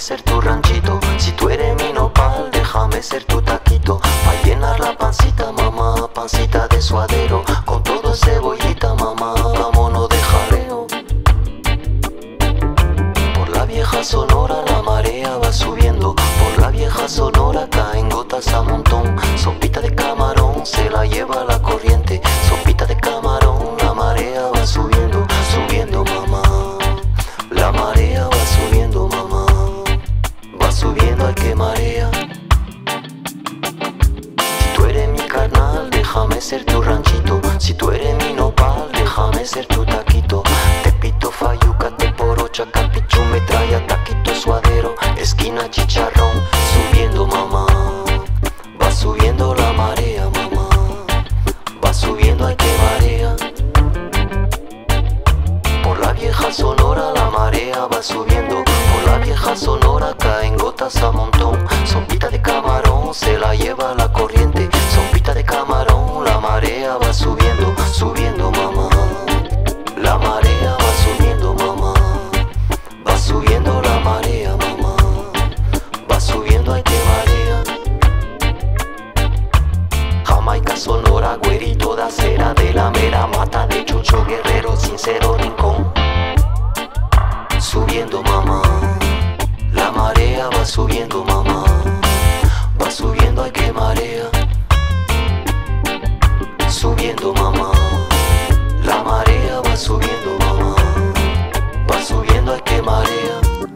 ser tu ranchito. Si tú eres mi nopal, déjame ser tu taquito. Pa' llenar la pancita, mamá, pancita de suadero. Con todo cebollita, mamá, vámonos de jaleo. Por la vieja Sonora la marea va subiendo. Por la vieja Sonora caen gotas a montón. Sopita de camarón se la lleva la corriente. Sopita de camarón, la marea va subiendo, subiendo, mamá. La marea va subiendo, mamá. Va subiendo, ay que marea. Si tú eres mi carnal, déjame ser tu ranchito. Si tú eres mi nopal, déjame ser tu taquito. Tepito, Fayuca, Teporocha, Capichu, metralla, taquito, suadero, esquina, chicharrón. Subiendo, mamá. Va subiendo la marea, mamá. Va subiendo, ay que marea. Por la vieja Sonora la marea va subiendo. Por la vieja Sonora caen gotas a montón. Sopita de camarón se la lleva la corriente. Sopita de camarón, la marea va subiendo, subiendo, mamá. La marea va subiendo, mamá. Va subiendo la marea, mamá. Va subiendo, ay que marea. Jamaica, Sonora, güerito de acera, de la mera mata de Chucho Guerrero, Sincero Rincón. Subiendo, mamá. La marea va subiendo, mamá. Va subiendo, ay que marea. Subiendo, mamá. La marea va subiendo, mamá. Va subiendo, ay que marea.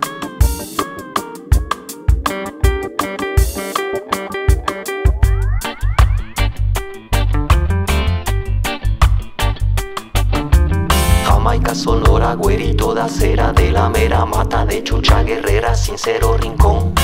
Jamaica, Sonora, güerito de acera, de la mera mata de Chucha Guerrera, Sincero Rincón.